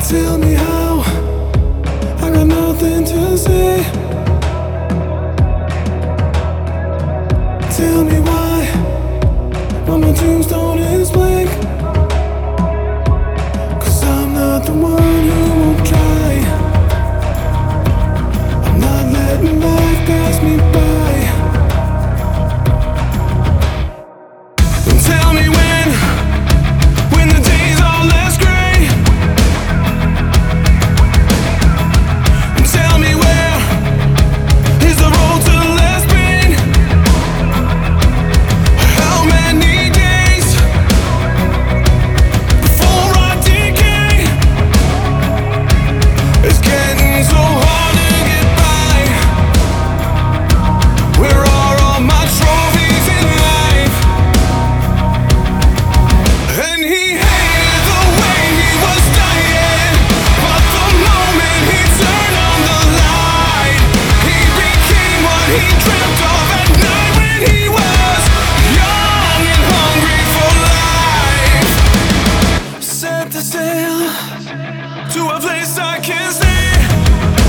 Tell me how, I got nothing to say. Tell me why my tombstone is blank. 'Cause I'm not the one who won't try. I'm not letting life pass me by. Don't tell me when the days are less gray. And tell me where is the road to less pain. How many days before I decay? It's getting so hard to get by. Where are all my trophies in life? And he hated the way he was dying, but the moment he turned on the light, he became what he dreamt of at night when he was young and hungry for life. Set the sail to a place I can't stay.